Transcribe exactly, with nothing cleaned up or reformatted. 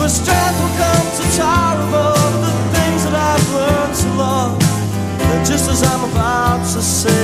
strength will come to tower above the things that I've learned to love. And just as I'm about to say